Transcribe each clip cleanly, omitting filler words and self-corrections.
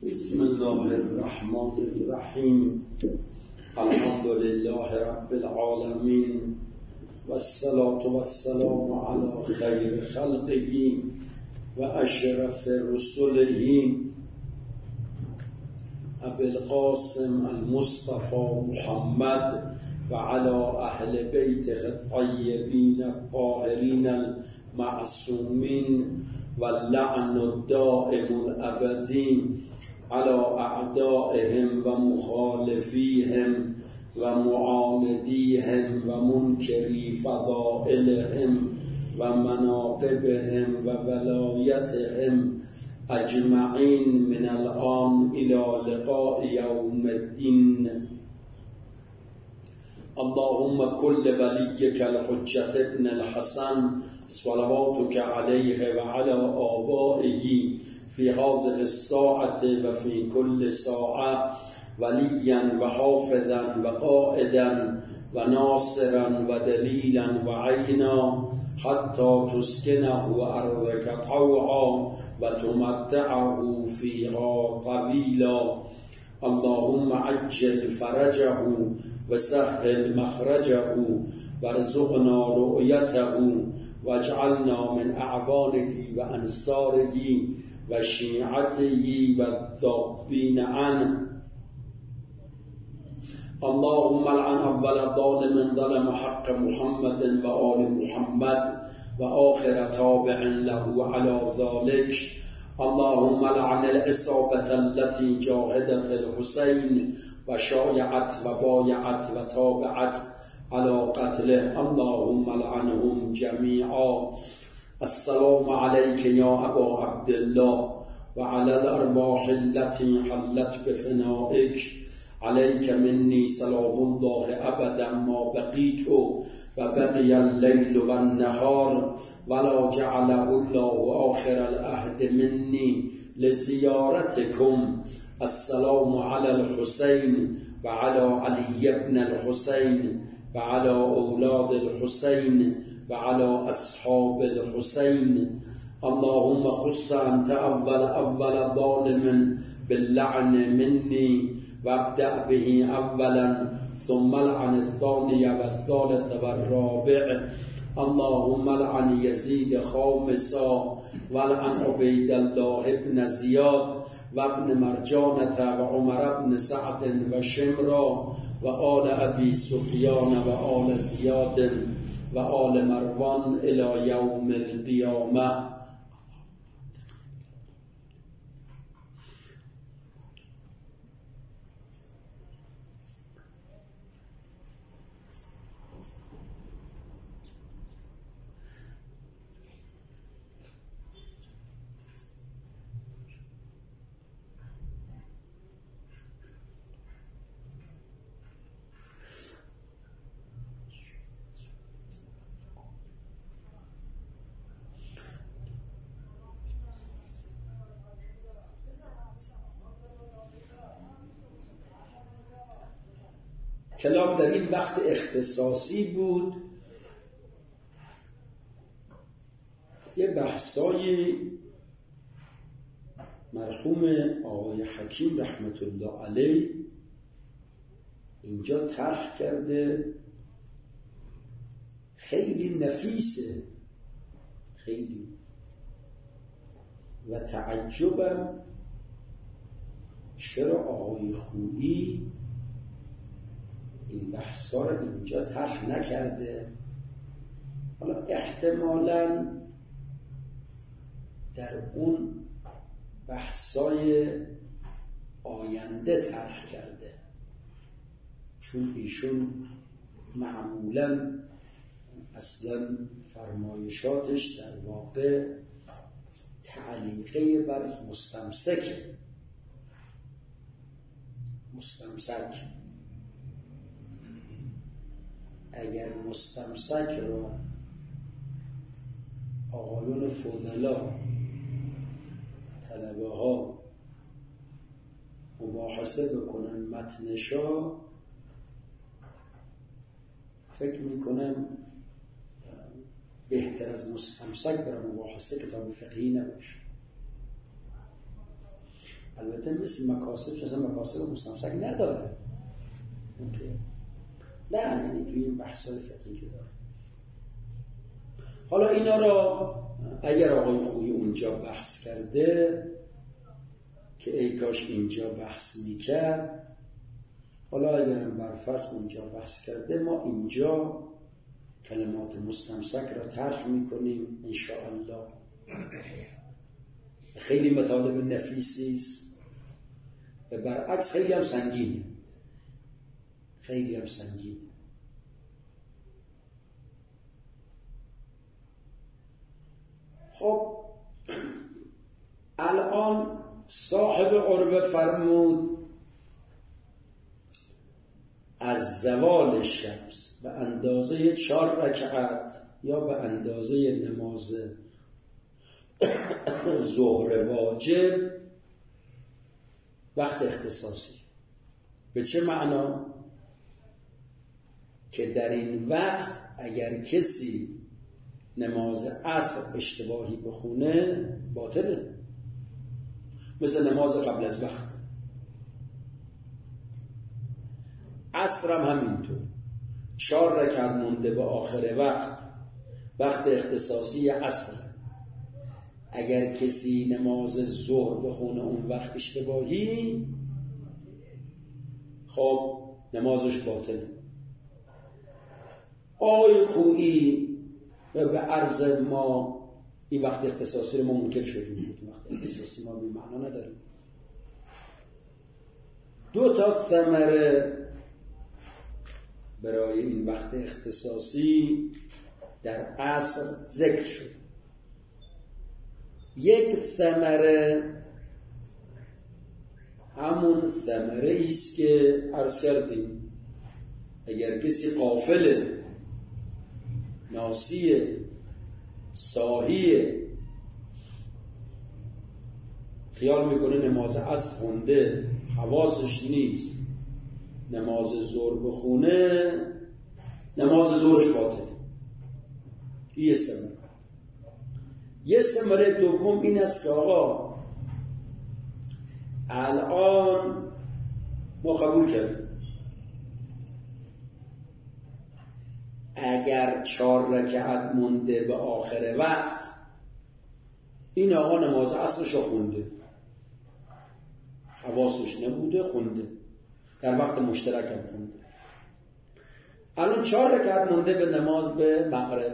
بسم الله الرحمن الرحیم. الحمد لله رب العالمین والصلاة والسلام على خیر خلقه و اشرف رسله ابی القاسم المصطفى محمد و على اهل بیته الطیبین الطاهرین المعصومین واللعن الدائم الابدی على اعدائهم و مخالفیهم و معاندیهم و منکری فضائلهم و مناقبهم و ولایتهم اجمعین من الان الى لقاء یوم الدین. اللهم كل وليك الحجة ابن الحسن صلواتك عليه وعلى آبائه في هذه الساعة وفي كل ساعة وليا وحافظا وقائدا وناصرا ودليلا وعينا حتى تسكنه أرضك طوعا وتمتعه فيها طويلا. اللهم عجل فرجه وسهل مخرجه وارزقنا رؤيته واجعلنا من أعوانه وأنصاره وشيعته والذابين عنه. اللهم لعن أول ظالم ظلم حق محمد وآل محمد وآخر تابع له على ذلك. اللهم لعن العصابة التي جاهدت الحسين وشايعت وبايعت وتابعت على قتله. اللهم لعنهم جميعا. السلام عليك يا أبا عبد الله وعلى الأرواح التي حلت بفنائك. عليك مني سلام الله أبدا ما بقيت وبقي الليل والنهار ولا جعله الله آخر العهد مني لزيارتكم. السلام على الحسين وعلى علي بن الحسين وعلى أولاد الحسين وعلى أصحاب الحسين. اللهم خص أنت أول ظالم باللعن مني وابدأ به أولا ثم لعن الثاني والثالث والرابع. اللهم لعن يزيد خامسا ولعن عبيد الله بن زياد وابن مرجانة وعمر بن سعد وشمرا وآل أبي سفيان وآل زياد وآل مروان إلى يوم القيامة. کلام در این وقت اختصاصی بود. یه بحثای مرحوم آقای حکیم رحمت الله علیه اینجا طرح کرده، خیلی نفیسه، خیلی، و تعجبم چرا آقای خویی این بحثا رو اینجا طرح نکرده. حالا احتمالاً در اون بحثای آینده طرح کرده، چون ایشون معمولاً اصلاً فرمایشاتش در واقع تعلیقه بر مستمسک. اگر مستمسک را آقایون فضلا طلبه ها مباحثه بکنن متنشا، فکر میکنم بهتر از مستمسک برای مباحثه کتاب فقهی نباشه. البته مثل مکاسب چون مکاسب مستمسک نداره نه، یعنی توی این بحث‌های فقهی که داره. حالا اینا را اگر آقای خویی اونجا بحث کرده که ای کاش اینجا بحث میکرد، حالا اگر برفرض اونجا بحث کرده، ما اینجا کلمات مستمسک را طرح میکنیم انشاءالله. خیلی مطالب نفیسی است و برعکس خیلی هم سنگینه، خیلی هم سنگینه. خب الان صاحب عربه فرمود از زوال شمس به اندازه 4 رکعت یا به اندازه نماز ظهر واجب وقت اختصاصی. به چه معنا؟ که در این وقت اگر کسی نماز عصر اشتباهی بخونه باطله، مثل نماز قبل از وقت. عصر هم همینطور 4 رکعت مونده به آخر وقت اختصاصی عصر، اگر کسی نماز ظهر بخونه اون وقت اشتباهی، خب نمازش باطله. آقای خویی و به عرض ما این وقت اختصاصی رو ما منکر شدیم. وقت اختصاصی ما بی معنا نداریم. 2 ثمره برای این وقت اختصاصی در عصر ذکر شد. 1 ثمره همون ثمره ایست که عرض کردیم، اگر کسی غافل، ناسی، ساهی، خیال میکنه نماز عصر خونده، حواسش نیست، نماز ظهر بخونه، نماز ظهرش باطل. این ثمره. 1 ثمره دوم این است که آقا الان ما قبول کردیم اگر 4 رکعت مونده به آخر وقت، این آقا نماز عصرش رو خونده، حواسش نبوده، خونده، در وقت مشترک هم خونده. الان 4 رکعت مونده به نماز به مغرب،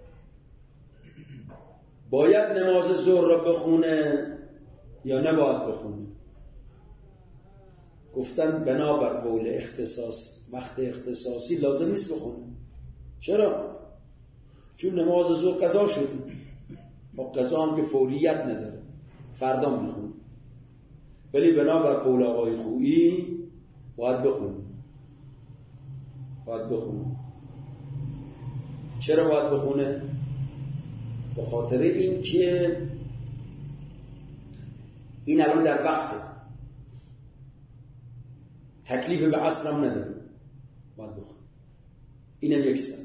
باید نماز ظهر رو بخونه یا نباید بخونه؟ گفتن بنابر قول اختصاص وقت اختصاصی لازم نیست بخونه. چرا؟ چون نماز ظهر قضا شده، با قضا هم که فوریت نداره، فردا میخونه. ولی بنابر قول آقای خویی باید بخونه. چرا باید بخونه؟ به خاطر این که این الان در وقته، تکلیف به عصر هم نداره، باید بخونه. اینم 1 ثمره.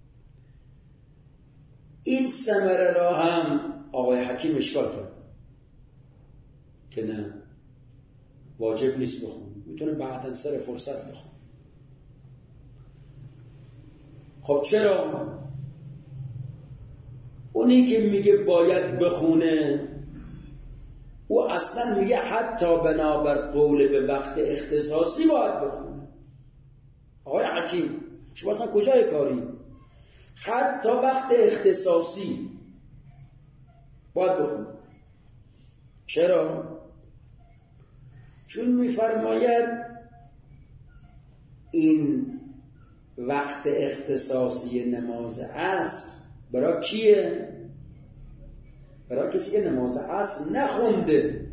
این ثمره را هم آقای حکیم اشکال کرد که نه، واجب نیست بخونه، میتونه بعداً سر فرصت بخونه. خب چرا؟ اونی که میگه باید بخونه، او اصلا میگه حتی بنابر قول به وقت اختصاصی باید بخونه. آقای حکیم شما اصلا کجای کاری؟ حتی وقت اختصاصی باید بخونه. چرا؟ چون میفرماید این وقت اختصاصی نماز عصر برای کیه؟ برای کسی که نماز عصر نخونده.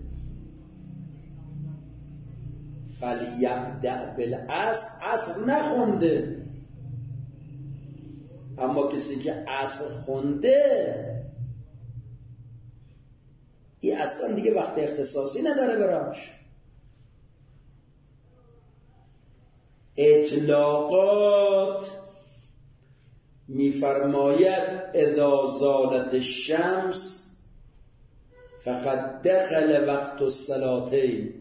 فلیبدأ بالعصر، عصر نخونده. اما کسی که عصر خونده، این اصلا دیگه وقت اختصاصی نداره براش. اطلاقات میفرماید اذا زالت الشمس فقد دخل وقت الصلاتین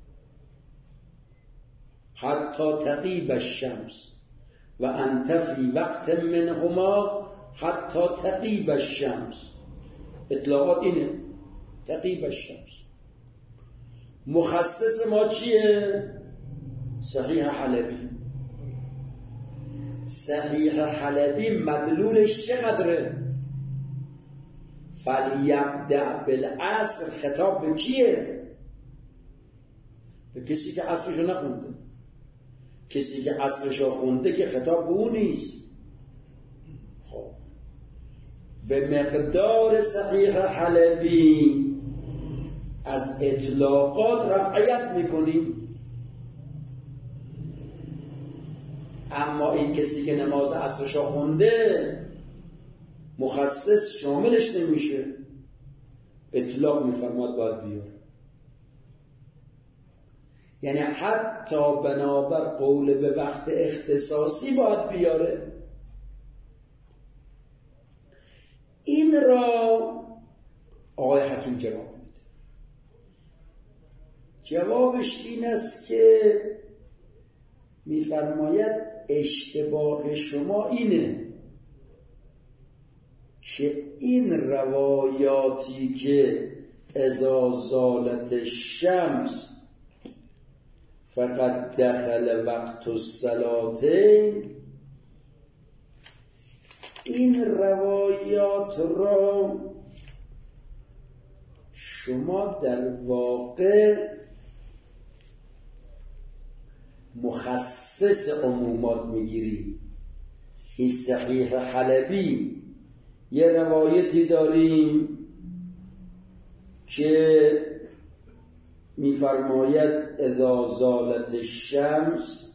حتی تغیب الشمس و انت فی وقت منهما حتی تغیب الشمس. اطلاقات اینه، تغیب الشمس. مخصص ما چیه؟ صحیح حلبی. صحیح حلبی مدلولش چقدره؟ فلیبدأ بالعصر. خطاب به کیه؟ به کسی که عصرشو نخونده. کسی که عصرشو خونده که خطاب به اون نیست. خب به مقدار صحیح حلبی از اطلاقات رفعیت میکنیم. اما این کسی که نماز عصرشو خونده مخصص شاملش نمیشه، اطلاق میفرماد باید بیاره. یعنی حتی بنابر قول به وقت اختصاصی باید بیاره. این را آقای حکیم جواب میده. جوابش این است که میفرماید اشتباه شما اینه که این روایاتی که اذا زالت الشمس فقط دخل وقت الصلاتین، این روایات را شما در واقع مخصص عمومات میگیرید. این صحیح حلبی یه روایتی داریم که میفرماید اذا زالت الشمس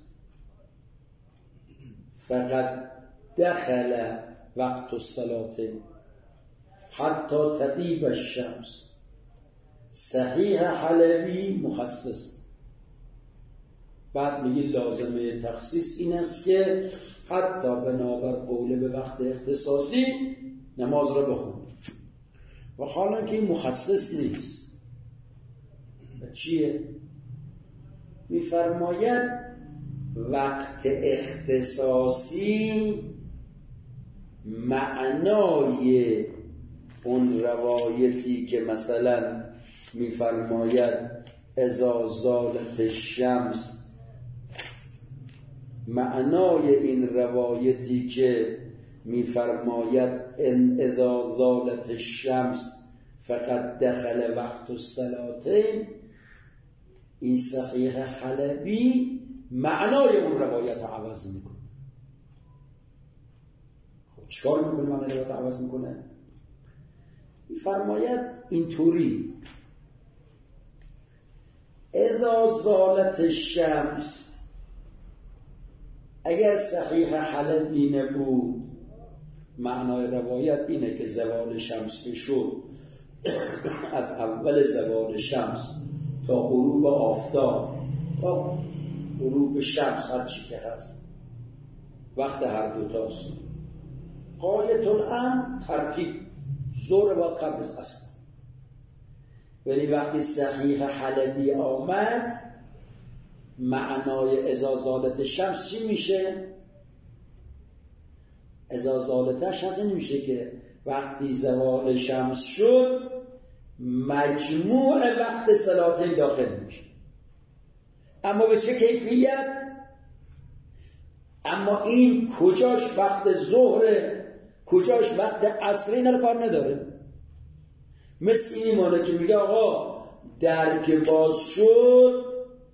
فقط دخل وقت الصلاة حتی تغیب الشمس. صحیح حلبی مخصص. بعد میگه لازمه تخصیص این است که حتی بنابر قول به وقت اختصاصی نماز را بخونید. و حالا که این مخصص نیست و چیه؟ میفرماید وقت اختصاصی معنای اون روایتی که مثلا میفرماید اذا زالت الشمس، معنای این روایتی که میفرماید ان اذا زالت الشمس فقط دخل وقت الصلاتین، این صحیح حلبی معنای اون روایت عوض میکنه. خب چیکار میکنه معنای روایت عوض میکنه؟ میفرماید اینطوری اذا زالت الشمس، اگر صحیح حلبی نبود معنای روایت اینه که زوال شمس شد از اول زوال شمس تا غروب آفتاب تا غروب شمس هر چی که هست وقت هر دوتاست. غایت الامر ترتیب ظهر با قبل از عصر. ولی وقتی صحیح حلبی آمد معنای اذا زالت شمس چی میشه؟ اذا زالت شمس نمیشه که وقتی زوال شمس شد مجموع وقت صلاتین داخل میشه. اما به چه کیفیت؟ اما این کجاش وقت ظهره کجاش وقت عصر، اینا رو کار نداره. مثل این مانه که میگه آقا درک باز شد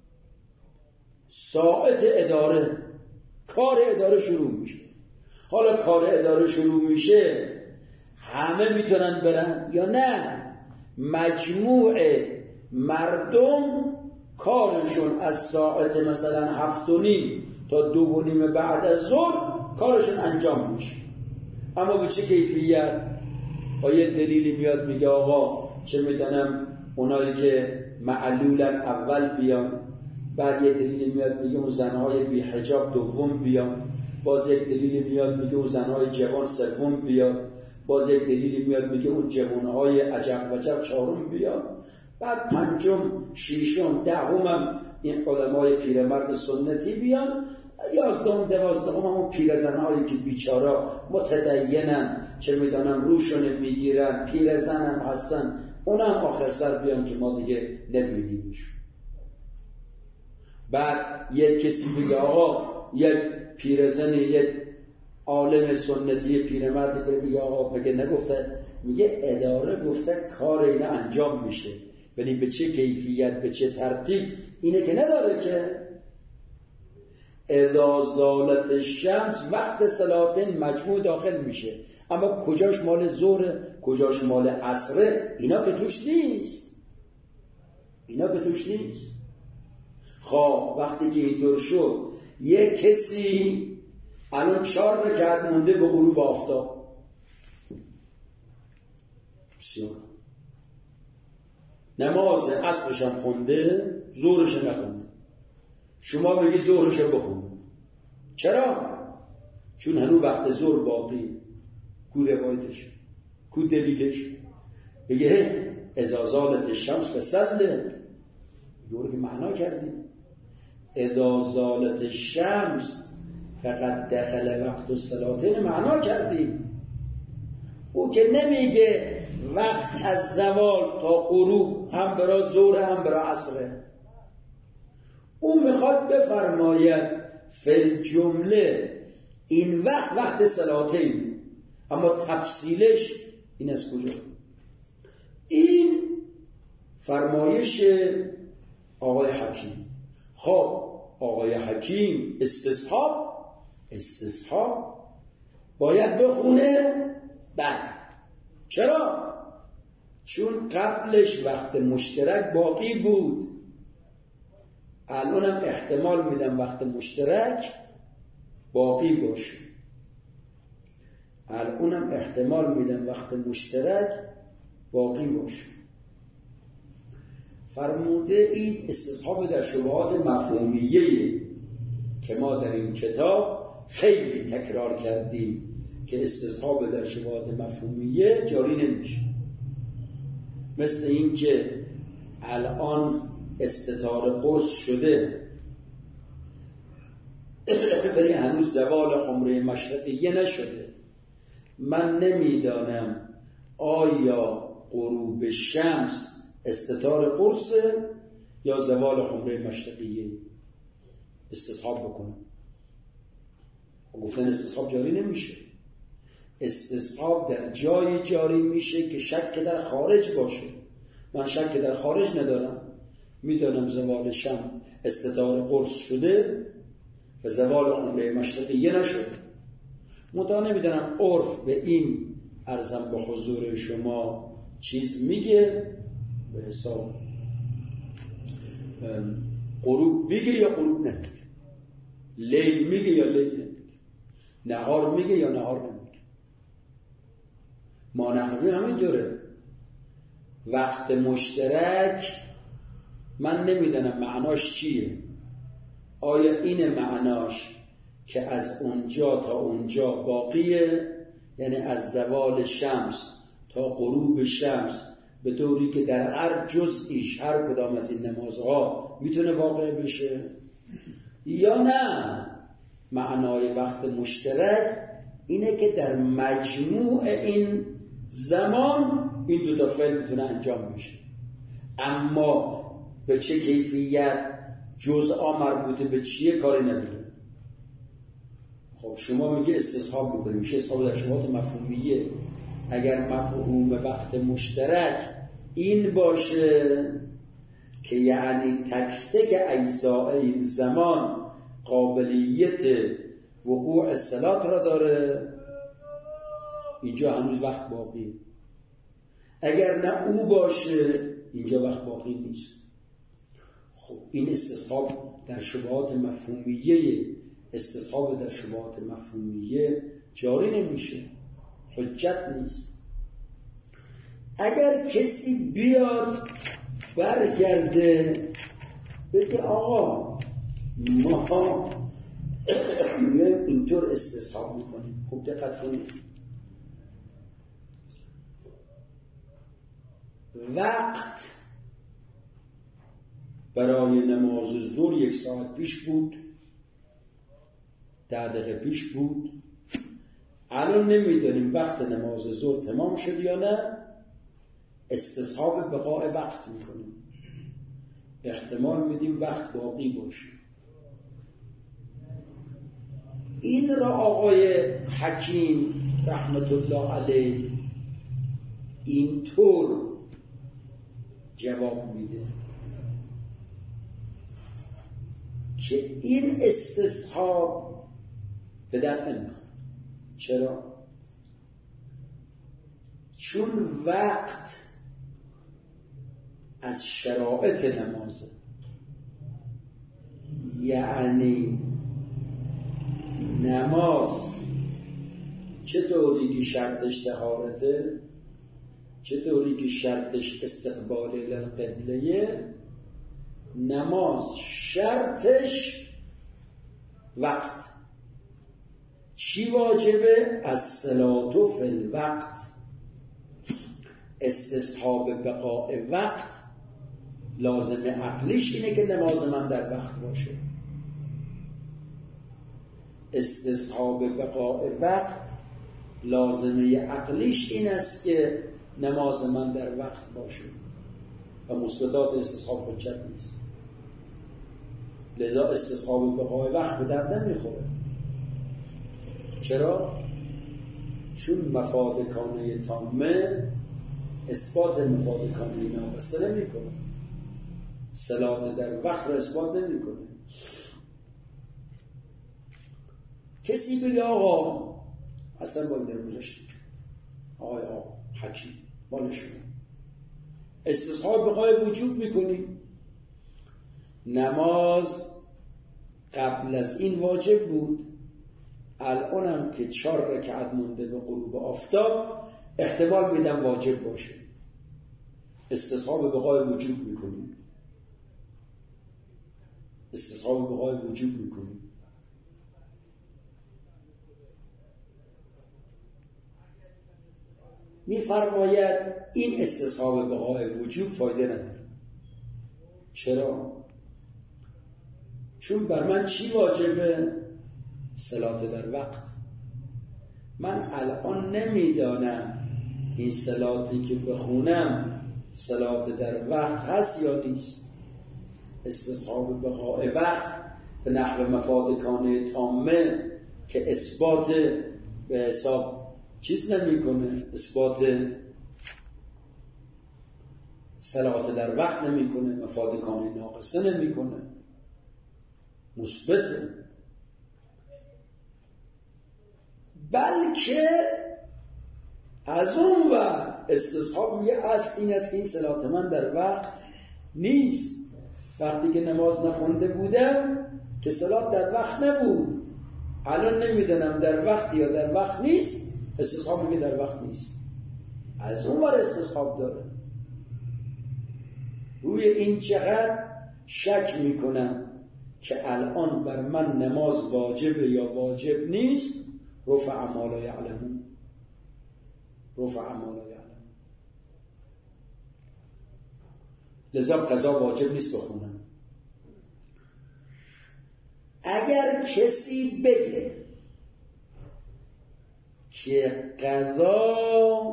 ساعت اداره، کار اداره شروع میشه. حالا کار اداره شروع میشه همه میتونن برن یا نه؟ مجموع مردم کارشون از ساعت مثلا 7:30 تا 2:30 بعد از ظهر کارشون انجام میشه. اما به چه کیفیت؟ با یه دلیلی میاد میگه آقا چه میدونم اونایی که معلولن اول بیان، بعد یه دلیلی میاد میگه اون زنهای بی حجاب دوم بیان، باز یک دلیلی میاد میگه اون زنهای جوان سوم بیاد، باز یک دلیلی میاد میگه اون جوانهای عجب وجب چهارم بیان، بعد پنجم، ششم، دهم هم این علمای پیرمرد سنتی بیان، 11ام، 12ام هم اون پیرزنهایی که بیچارا متدینن، چه میدانم روشون میگیرن، پیرزن هم هستن، اونم آخر سر بیان که ما دیگه نبینیمش. بعد یک کسی بگه آقا یک پیرزن، یک عالم سنتی پیرمرد بگه آقا مگه نگفته؟ میگه اداره گفته کار اینا انجام میشه، ولی به چه کیفیت، به چه ترتیب اینه که نداره که. اذا زالت الشمس وقت صلاتین مجموع داخل میشه، اما کجاش مال ظهر، کجاش مال عصره، اینا که توش نیست، اینا که توش نیست. خب وقتی که اینطور شد، یک کسی الان 4 رکعت مونده به غروب آفتاب، بسیار نماز عصرش هم خونده، ظهرش نخونده، شما بگی ظهرش بخون. چرا؟ چون هنوز وقت ظهر باقی. کو روایتش، کو دلیلش؟ بگه اذا زالت الشمس فصلی، دور که معنا کردیم اذا زالت الشمس فقط دخل وقت الصلاتین معنا کردیم. او که نمیگه وقت از زوال تا غروب هم برای ظهر هم برای عصره، او میخواد بفرماید فی جمله این وقت صلاتین، اما تفصیلش این از کجا؟ این فرمایش آقای حکیم. خب آقای حکیم استصحاب باید بخونه بعد. چرا؟ چون قبلش وقت مشترک باقی بود، الانم احتمال میدم وقت مشترک باقی باشه، الانم احتمال میدم وقت مشترک باقی باشه. فرموده این استصحاب در شبهات مفهومیه که ما در این کتاب خیلی تکرار کردیم که استصحاب در شبهات مفهومیه جاری نمیشه. مثل این که الان استتار قرص شده ولی هنوز زوال خمره مشرقیه نشده، من نمیدانم آیا غروب شمس استتار قرصه یا زوال خمره مشرقیه. استصحاب بکنم، گفتن استصحاب جاری نمیشه. استصحاب در جایی جاری میشه که شک در خارج باشه. من شک در خارج ندارم، میدانم زوال شم استتار قرص شده و زوال خمره مشرقیه نشده، مطمئن نمیدانم عرف به این عرضم به حضور شما چیز میگه به حساب غروب میگه یا غروب نمیگه، لیل میگه یا لیل نمیگه، نهار میگه یا نهار نمیگه. ما نحوی همینطوره. وقت مشترک من نمیدونم معناش چیه، آیا این معناش که از اونجا تا اونجا باقیه، یعنی از زوال شمس تا غروب شمس به طوری که در هر جزئیش هر کدام از این نمازها میتونه واقع بشه، یا نه معنای وقت مشترک اینه که در مجموع این زمان این دو تا فعل میتونه انجام بشه، اما به چه کیفیت، جزءا مربوطه به چیه کاری نداره. خب شما میگه استصحاب میکنی، میشه استصحاب در شبهات مفهومیه. اگر مفهوم وقت مشترک این باشه که یعنی تک تک اجزاء این زمان قابلیت وقوع صلات را داره، اینجا هنوز وقت باقی. اگر نه او باشه اینجا وقت باقی نیست. خب این استصحاب در شبهات مفهومیه، استصحاب در شبهات مفهومیه جاری نمیشه، حجت نیست. اگر کسی بیاد برگرده بگه آقا ما میایم اینطور استصحاب میکنیم، خوب دقت کنید، وقت برای نماز ظهر 1 ساعت پیش بود، 10 دقیقه پیش بود. الان نمیدونیم وقت نماز ظهر تمام شد یا نه. استصحاب بقاء وقت میکنیم، احتمال میدیم وقت باقی باشه. این را آقای حکیم رحمت الله علیه اینطور جواب میده که این استصحاب به درد نمیخوره. چرا؟ چون وقت از شرایط نمازه، یعنی نماز چطوری که شرطش طهارته، چطوری که شرطش استقبال القبله، نماز شرطش وقت. چی واجبه؟ الصلاة فی الوقت. استصحاب بقاء وقت لازم عقلیش اینه که نماز من در وقت باشه. استصحاب بقاء وقت لازمه عقلیش این است که نماز من در وقت باشه و مثبتات استصحاب حجت نیست. لذا استصحاب بقاء وقت به درد نمیخوره. چرا؟ چون مفاد کانه تامه اثبات مفاد کانه ناقصه نمیکنه، صلات در وقت رو اثبات نمیکنه. کسی بگه آقا اصلا باید نمیذاشتی آقای حکیم مالشون استصحاب بقای وجود میکنیم، نماز قبل از این واجب بود، الانم که 4 رکعت مونده به غروب آفتاب احتمال میدم واجب باشه. استصحاب بقای وجود میکنیم، استصحاب بقای وجود میکنیم. میفرماید این استصحاب بقای وجود فایده نداره. چرا؟ چون بر من چی واجبه؟ صلات در وقت. من الان نمیدانم این صلاتی که بخونم صلات در وقت هست یا نیست. استصحاب بقای وقت به نحو مفاد کانه تامه که اثبات به حساب چیز نمی کنه، اثبات صلات در وقت نمی کنه، مفاد کانه ناقصه نمی کنه، مثبته. بلکه از اون و استصحاب میگه اصل این است که این صلات من در وقت نیست. وقتی که نماز نخونده بودم که صلات در وقت نبود، الان نمیدونم در وقت یا در وقت نیست، استصحاب میگه در وقت نیست. از اون ور استصحاب داره. روی این چقدر شک میکنم که الان بر من نماز واجبه یا واجب نیست. رفع ما لا یعلمون، رفع ما لا یعلمون. لذا قضا واجب نیست بخونم. اگر کسی بگه که قضا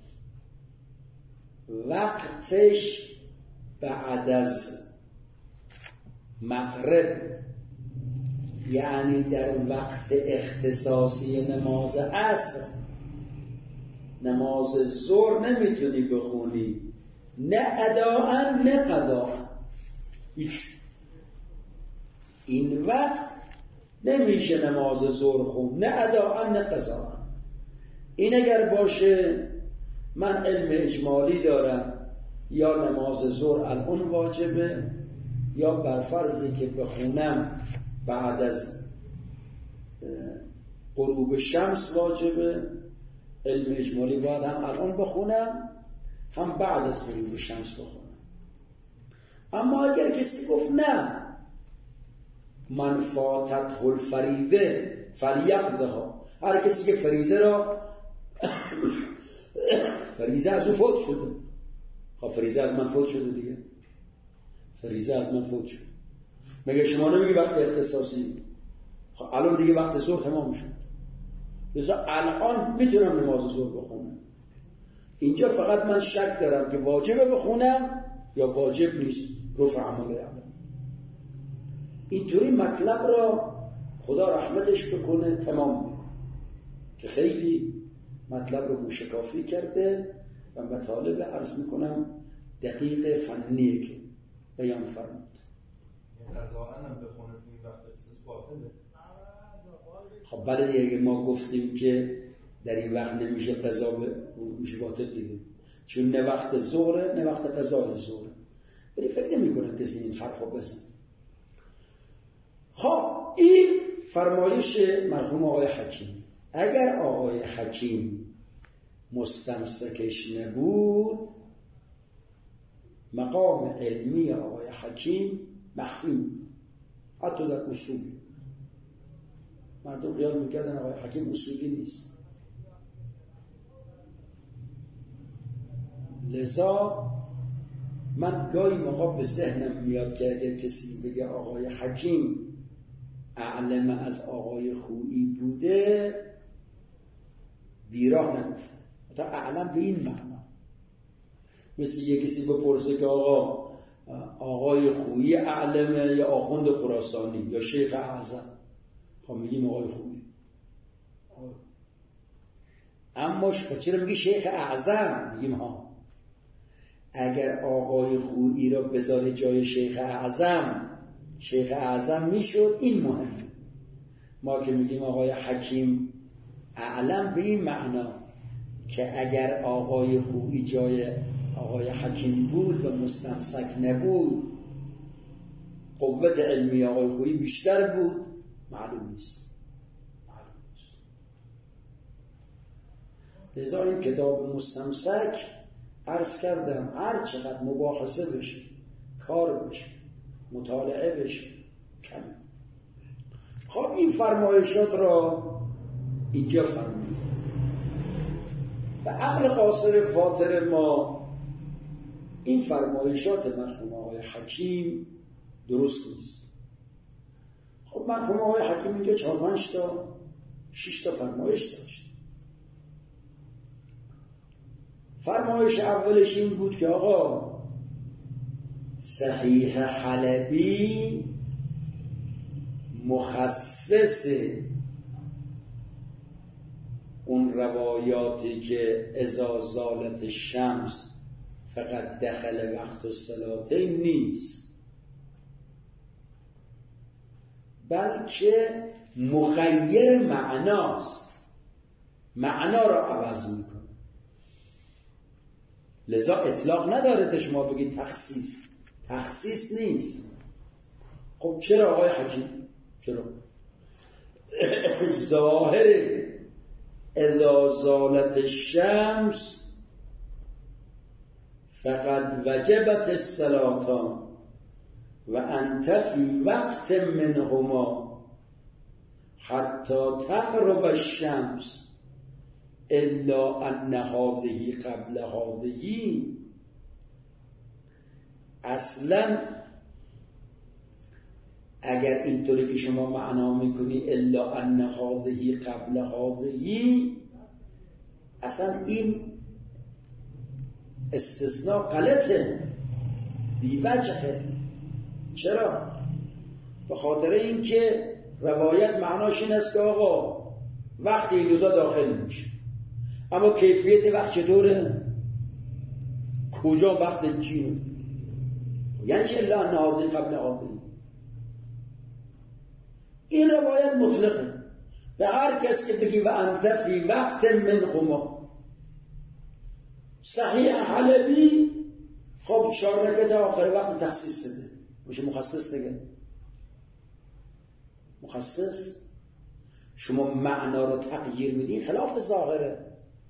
وقتش بعد از مغرب، یعنی در وقت اختصاصی نماز عصر، نماز ظهر نمیتونی بخونی، نه اداء نه قضاء، هیچ. این وقت نمیشه نماز ظهر خون، نه اداء نه قضاء. این اگر باشه من علم اجمالی دارم، یا نماز ظهر الان واجبه، یا بر فرضی که بخونم بعد از غروب شمس واجبه. علم اجمالی باید هم الان بخونم هم بعد از غروب شمس بخونم. اما اگر کسی گفت نه، من فاتته الفریضه فلیقضها، هر کسی که فریضه را فریضه از او فوت شده خب فریضه از من فوت شده دیگه، فریضه از من فوت شد. مگه شما نمیگی وقت اختصاصی؟ خب الان دیگه وقت ظهر تمام شد، لذا الان میتونم نماز ظهر بخونم. اینجا فقط من شک دارم که واجبه بخونم یا واجب نیست. رفع عمل اعلام. اینطوری مطلب را خدا رحمتش بکنه تمام میکنه که خیلی مطلب رو موشکافی کرده و مطالب عرض میکنم دقیق فنیه که بیان فرمود. قضاءً هم بخونه تو این وقت اختصاص باطله. خب بله دیگه ما گفتیم که در این وقت نمیشه قضا میشه باطل دیگه، چون نه وقت ظهره نه وقت قضای ظهره. ولی فکر نمی کنم کسی این حرفو بزنه. خب این فرمایش مرحوم آقای حکیم. اگر آقای حکیم مستمسکش نبود، مقام علمی آقای حکیم مخفی، حتی در اصول مردم خیال میکردن آقای حکیم اصولی نیست. لذا من گاهی موقع به ذهنم میاد که اگر کسی بگه آقای حکیم اعلم از آقای خویی بوده، بیراه نگفته، تا اعلم به این معنا. مثل یه کسی بپرسه که آقای خویی اعلمه یا آخوند خراسانی یا شیخ اعظم، خب میگیم آقای خویی. اما چرا میگی شیخ اعظم؟ میگیم ها، اگر آقای خویی را بذاره جای شیخ اعظم میشد. این مهمه. ما که میگیم آقای حکیم اعلم به این معنا که اگر آقای خویی جای آقای حکیم بود و مستمسک نبود، قوت علمی آقای خویی بیشتر بود، معلوم نیست. لذا این کتاب مستمسک عرض کردم هر چقدر مباحثه بشه، کار بشه، مطالعه بشه کمه. خب این فرمایشات را اینجا فرمود و عقل قاصر فاطر ما این فرمایشات مرحوم آقای حکیم درست نیست. خب مرحوم آقای حکیم اینجا 4-5 تا 6 تا فرمایش داشت. فرمایش اولش این بود که آقا صحیح حلبی مخصص اون روایاتی که اذا زالت الشمس فقط دخل وقت الصلاتین نیست، بلکه مغیر معناست، معنا را عوض میکنه. لذا اطلاق نداره تا شما بگید تخصیص نیست. خب چرا آقای حکیم؟ چرا؟ ظاهر اذا زالت الشمس فقد وجبت الصلاتان و انت فی وقت منهما حتی تغرب الشمس الا ان هذه قبل هذه. اصلا اگر اینطوری که شما معنا میکنی الا ان هذه قبل هذه، اصلا این استثناء غلطه، بی‌وجهه. چرا؟ به خاطر اینکه روایت معناش این است که آقا وقت این دوتا داخل میشه، اما کیفیت وقت چطوره؟ کجا وقت چیه؟ یعنی چه الا ان هذه قبل هذه؟ این روایت مطلقه به هر کس که بگی و انت فی وقت منهما. صحیح حلبی خب اشاره نکرده آخر وقت تخصیص ده، میشه مخصص دیگه. مخصص شما معنا رو تغییر میدین، خلاف ظاهره.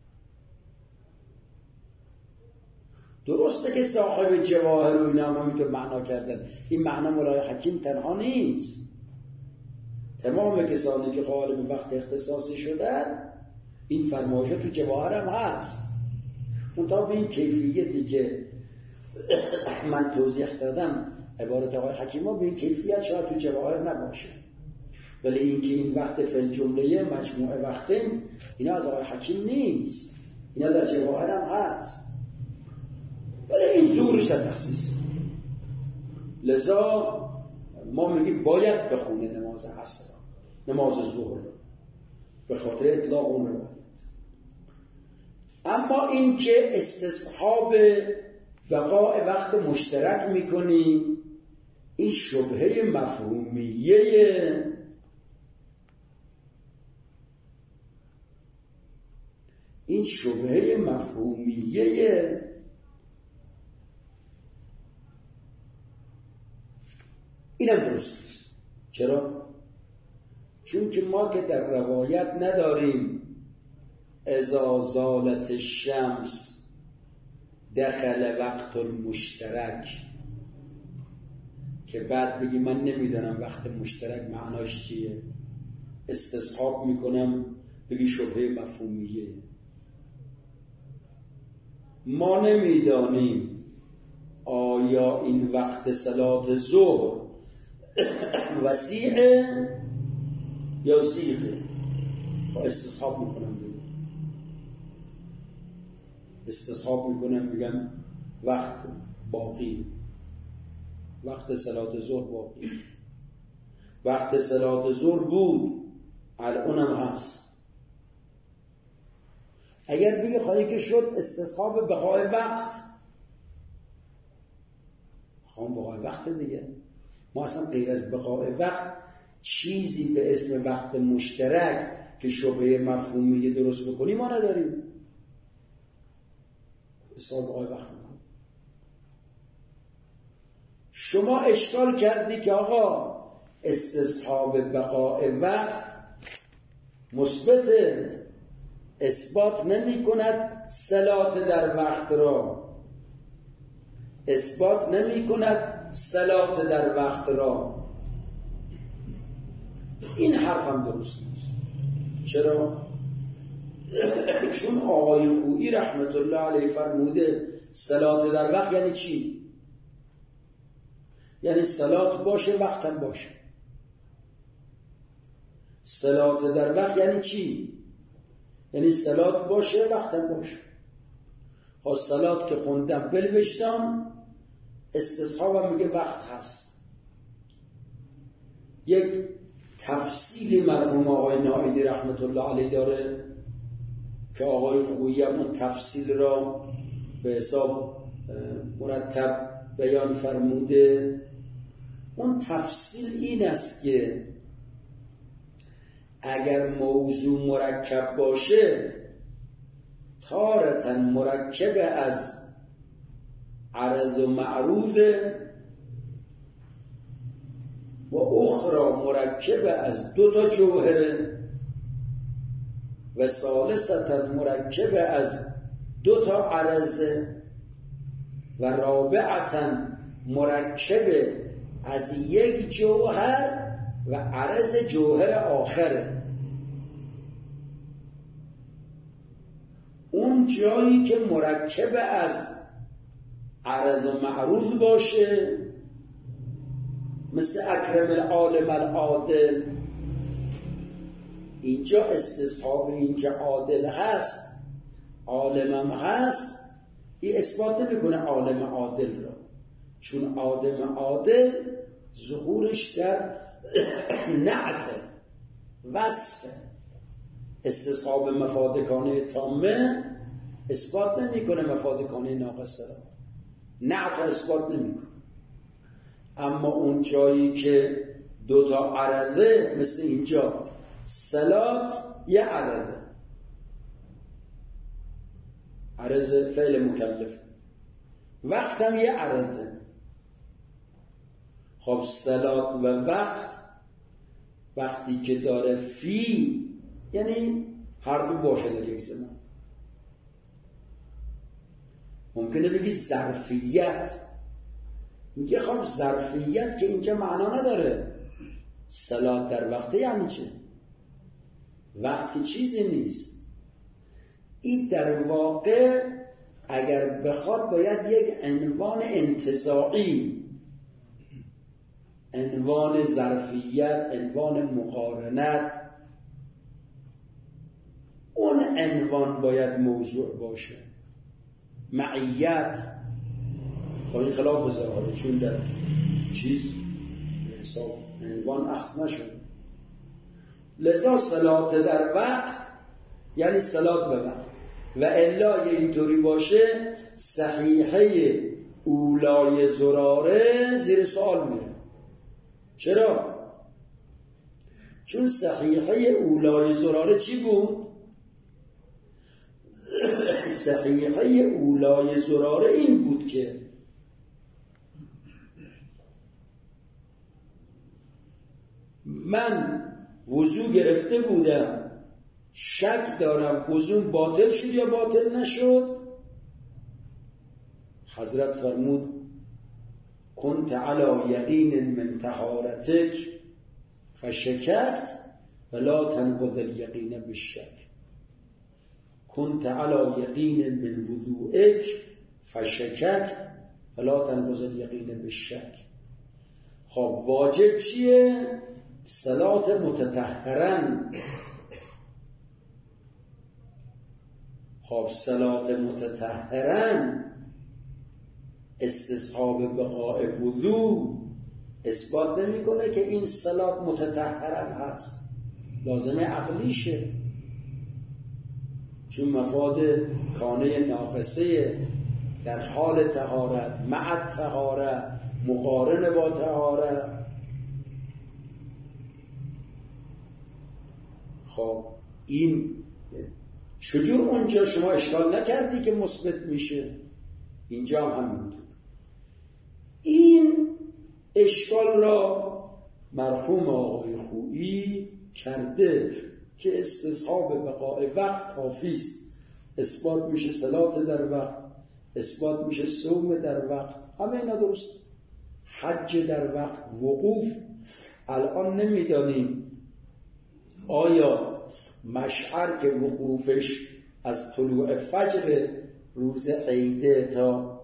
درسته که صاحب جواهر و اینا هم اینطور معنا کردن، این معنا مولای حکیم تنها نیست. تمام کسانی که غالب وقت اختصاصی شدن این فرمایشات تو جواهر هم هست، منتها به این کیفیتی که من توضیح دادم عبارت آقای حکیما به این کیفیت شاید تو جواهر نباشه، ولی اینکه این وقت فل جمله مجموعه وقتین اینا از آقای حکیم نیست، اینا در جواهر هم هست، ولی این زورش در تخصیص. لذا ما میگیم باید بخونه نماز عصر، نماز ظهر، به خاطر اطلاق اون روایت. اما این که استصحاب وقاع وقت مشترک میکنی، این شبهه مفهومیه، این شبهه مفهومیه. اینم درست نیست. چرا؟ چون که ما که در روایت نداریم اذا زالت الشمس دخل وقت المشترک، که بعد بگی من نمیدونم وقت مشترک معناش چیه، استصحاب میکنم بگی شبهه مفهومیه. ما نمیدانیم آیا این وقت صلات ظهر وسیعه یا ضیقه، استصحاب میکنم بگم، استصحاب میکنم بگم وقت باقی، وقت صلات ظهر باقی، وقت صلات ظهر بود الانم هست. اگر بگه خواهی که شد استصحاب بقای وقت، خواهم بقای وقت دیگه. ما اصلا غیر از بقای وقت چیزی به اسم وقت مشترک که شبهه مفهومی درست بکنی ما نداریم. استصحاب بقای وقت میکنم. شما اشکال کردی که آقا استصحاب بقای وقت مثبت، اثبات نمی کند صلات در وقت را، اثبات نمی کند صلات در وقت را. این حرفم درست نیست. چرا؟ چون آقای خویی رحمت الله علیه فرموده صلات در وقت یعنی چی؟ یعنی صلات باشه وقتم باشه. صلات در وقت یعنی چی؟ یعنی صلات باشه وقتم باشه. خب صلات که خوندم بلوشتم، استصحابم میگه وقت هست. یک تفصیلی مرحوم آقای نائیدی رحمت الله علیه داره که آقای خویی هم اون تفصیل را به حساب مرتب بیان فرموده. اون تفصیل این است که اگر موضوع مرکب باشه، تارةً مرکب از عرض و معروض و اخرى مرکب از دو تا جوهره و ثالثاً مرکب از دو تا عرض و رابعاً مرکب از یک جوهر و عرض جوهر آخره. اون جایی که مرکب از عرض و معروض باشه، مثل اکرم العالم العادل، اینجا استصحاب این که عادل هست عالمم هست، این اثبات نمیکنه عالم عادل را، چون آدم عادل ظهورش در نعت وصف، استصحاب مفادکانه تامه اثبات نمیکنه مفادکانه ناقصه، نعت اثبات نمیکنه. اما اون جایی که دوتا عرضه، مثل اینجا صلات یه عرضه، عرض فعل مکلف، وقت هم یه عرضه. خب صلات و وقت وقتی که داره فی، یعنی هر دو باشه در یک زمان. ممکنه بگی ظرفیت، میگه خب ظرفیت که اینجا معنا نداره. صلات در وقت یعنی چه؟ وقت که چیزی نیست. این در واقع اگر بخواد باید یک عنوان انتزاعی، عنوان ظرفیت، عنوان مقارنت، اون عنوان باید موضوع باشه. معیت خواهی خلاف ظاهره، چون در چیز حساب عنوان اخذ نشد. لذا صلات در وقت یعنی صلات به وقت، و الا اینطوری باشه صحیحه اولای زراره زیر سوال میره. چرا؟ چون صحیحه اولای زراره چی بود؟ صحیحه اولای زراره این بود که من وضو گرفته بودم، شک دارم وضوم باطل شد یا باطل نشد. حضرت فرمود کنت علی یقین من طهارتک فشککت ولا تنقض الیقین بالشک. کنت علی یقین من وضوئک فشککت ولا تنقض الیقین بالشک. خب واجب چیه؟ صلات متطهرن. خب صلات متطهرن استصحاب بقاء وضو اثبات نمیکنه که این صلات متطهرن هست، لازمه عقلیشه. چون مفاد کانه ناقصه در حال طهارت، مع طهارت، مقارن با طهارت. خب این چجور اونجا شما اشکال نکردی که مثبت میشه، اینجا هم همینطور. این اشکال را مرحوم آقای خویی کرده که استصحاب بقاء وقت کافیست، اثبات میشه صلات در وقت، اثبات میشه صوم در وقت، همه اینا درست. حج در وقت، وقوف. الان نمیدانیم آیا مشعر که وقوفش از طلوع فجر روز عیده تا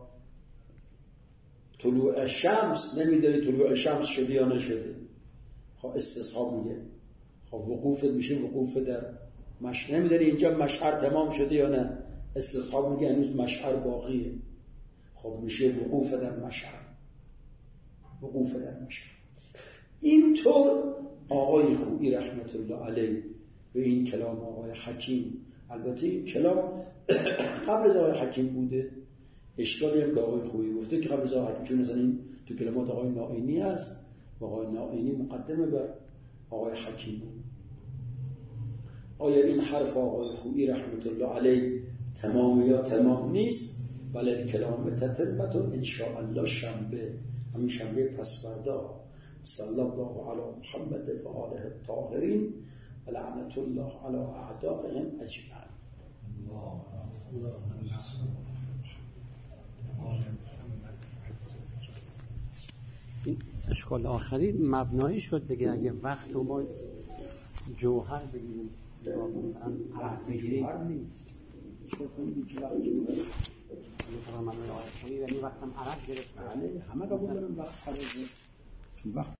طلوع شمس، نمیدانی طلوع شمس شده یا نشده. خب استصحاب میگه خب وقوف میشه وقوف در مشعر، نمیدانی اینجا مشعر تمام شده یا نه، استصحاب میگه هنوز مشعر باقیه. خب میشه وقوف در مشعر، وقوف در مشعر. اینطور آقای خویی رحمت الله علیه و این کلام آقای حکیم، البته این کلام قبل از آقای حکیم بوده، اشکالی هم که آقای خویی گفته که قبل از آقای حکیم، چون مثلا این تو کلمات آقای نائینی هست و آقای نائینی مقدمه بر آقای حکیم بود. آیا این حرف آقای خویی رحمت الله علیه تمام یا تمام نیست؟ ولی کلام تتمتون انشاءالله شنبه، همین شنبه پس فردا. صلی الله علی محمد و آله الطاهرین و لعنت الله علی اعدائهم اجمعین. این اشکال آخری مبنایی شد دیگه. اگه وقت رو ما جوهر بگیریم عرق بگیریم همه قبول دارم وقت خارجه، چون وقت